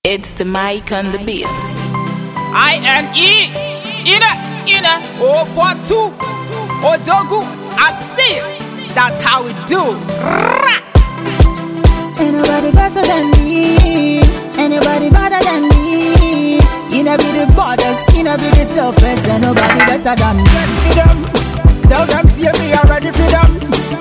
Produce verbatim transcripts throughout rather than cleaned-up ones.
It's the mic on the beat. I N E Ina Ina oh four two Odogu I see it. That's how we do. Ain't nobody better than me. Anybody better than me. Ina be the baddest, Ina be the toughest. Ain't nobody better than me. Ready for them. Tell them see me I'm ready for them.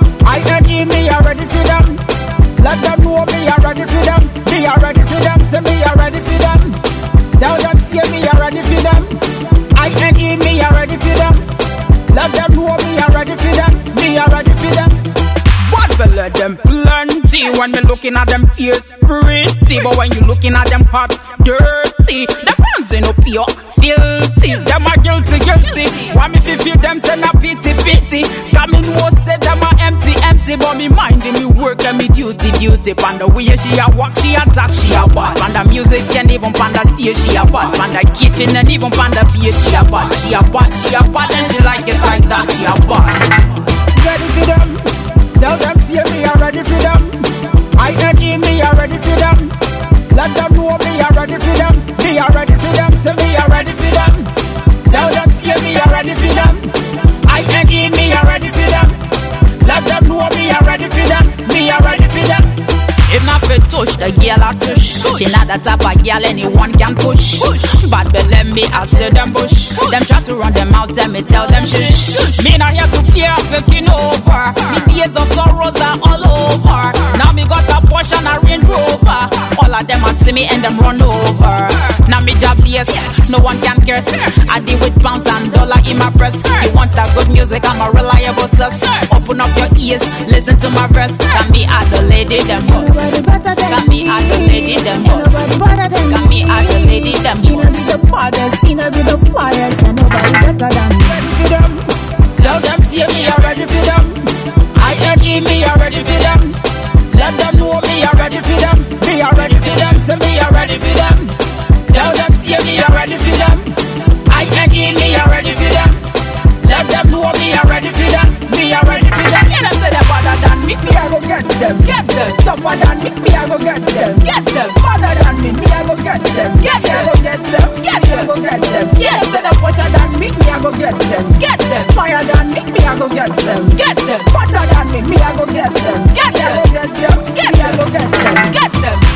I N E me I'm ready for them. Let them know me I'm ready for them. Me I'm ready for them. Say me I'm ready for them. Tell them see me I'm ready for them. I N E me I'm ready for them. Let them know me I'm ready for them. Me I'm ready for them. What will let them plenty when me looking at them face pretty, but when you looking at them hot dirty, them hands ain't no pure filthy. Them are guilty guilty. Why me fi feel them say na pity pity? Got me know say them are empty empty, but me minding me work and me duty duty. Pan the way she a walk, she a talk, she a bad. Pan the music and even pan the stage she a bad. Pan the kitchen and even pan the beer she a bad. She a bad, she a bad and she like it like that. She a bad. Ready for them? Tell them see me I'm ready for them. I N E me I'm ready for them. Let them know me I'm ready for them. Me I'm ready for them. Say me I'm ready for them. Tell them see me I'm ready for them. I N E me I'm ready for them. Let them know me I'm ready for them. Me I'm ready for them. If not for touch, the girl a tush. She not the type of girl anyone can push. But believe me, I say them bush. Them try to run them out, tell me tell them shush. Me not here to play, I'm taking over. Me days of sorrows are all over. Now me got a Porsche and a Range Rover. All of them a see me and them run over. Now me jobless, no one can curse. I deal with pounds and dollar in my breast. You want that good music, I'm a reliable source. Open up your ears, listen to my verse. Can be at the lady, them boss. Got me at the lady, them boss. Got me at the lady, them boss. Ina be the baddest, Ina be the flyest. Ain't nobody better than me. Ready for them. Tell them see me I'm ready for them. I N E me I'm ready for them. Let them know me I'm ready for them. Me I'm ready for them. Say me I'm ready for them. Tell them see me I'm ready for them. I N E me I'm ready for them. Let them know me I'm ready for them. Me I'm ready for them. Yeah, them say they're better than me. Me I go get them. Get them. Tougher than me. Me I go get them. Get them. Better than me. Me I go get them. Get them. I go get them. Get them. I go get them. Yeah, them say they're pusher than me. Me I go get them. Get them. Fire than me. Me I go get them. Get them. Better than me. Me I go get them. Get them. I go get them. Get them. I go get them. Get them.